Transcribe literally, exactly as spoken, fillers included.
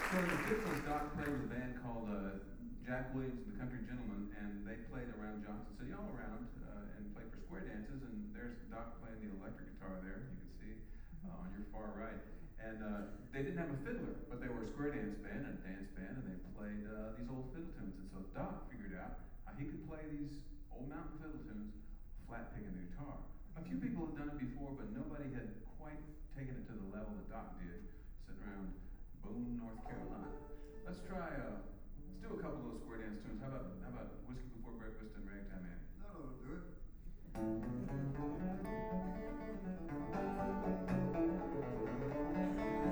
So in the fifties, Doc played with a band called uh, Jack Williams and the Country Gentlemen, and they played around Johnson City, all around, uh, and played for square dances. And there's Doc playing the electric guitar there, you can see uh, on your far right. And uh, they didn't have a fiddler, but they were a square dance band and a dance band, and they played uh, these old fiddle tunes. And so Doc figured out how he could play these old mountain fiddle tunes, flat picking the guitar. A few people had done it before, but nobody had quite taken it to the level that Doc did, sitting around Boone, North Carolina. Let's try, uh, let's do a couple of those square dance tunes. How about, how about Whiskey Before Breakfast and Ragtime Annie? That'll do it. Thank you.